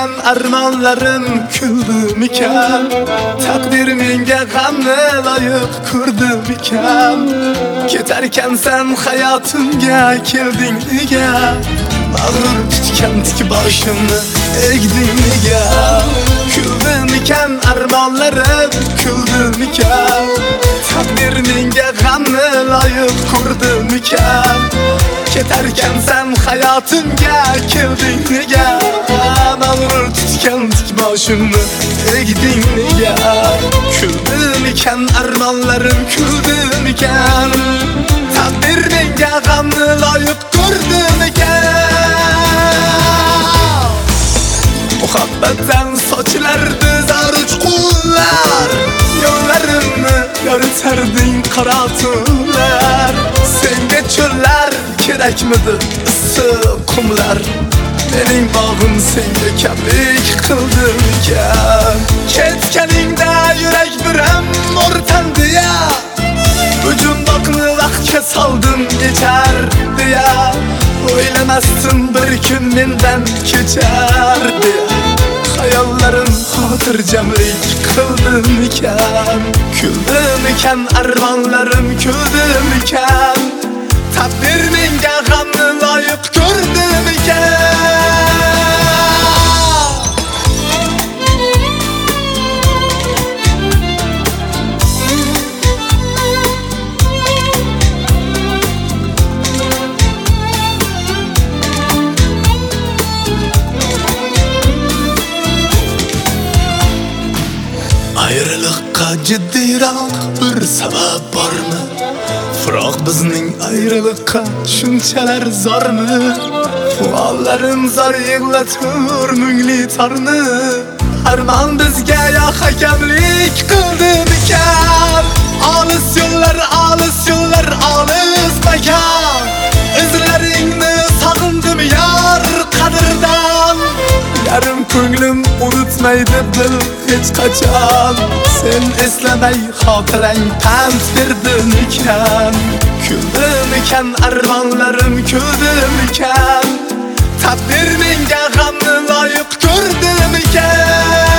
iken armanlarım küldü miken Takdir menga g'amni layık kurdu miken Keterken sen hayatımga kelding nega Mağrur tutgan tik boshimni egding nega Küldü miken armanlarım küldü miken Takdir menga g'amni layık kurdu miken Keterken sen hayatımga kelding nega Mağrur tutgan tik boshimni egding nega Küldü miken armanlarım küldü miken Takdir menga g'amni layık kurdu miken Muhabbetten sochlardi zaruch qullar Yo'llarimni yoritarding qora tunlar Senga cho'llar kerakmidi issiq qumlar Mening bog'im senga kamlik qildi mikan Ketganingda yurak biram o'rtandi ya Bu jumboqni vaqtga soldim kechar deya O'ylamasdim bir kun mendan kechar deya Hayollarim xotirjamlik qildimikan Kuldimikan armonlarim kuldimikan Taqdir menga g'amni loyiq ko'rdimikan Ayrılıkka ciddiyroq bir sabab bormi? Biroq bizning ayrılıkka shunchalar zormi? Fuollarim zor yig'latur mungli torni Armon bizga yo hakamlik qildimikan Olis yo'llar, olis makon Izlaringni sog'indim yor qadrdan Yarim ko'nglim unutmaydi bil hech qachon Sen eslamay xotirang pand berdimikan Kuldimikan armonlarim kuldimikan Taqdir menga g'amni loyiq ko'rdimikan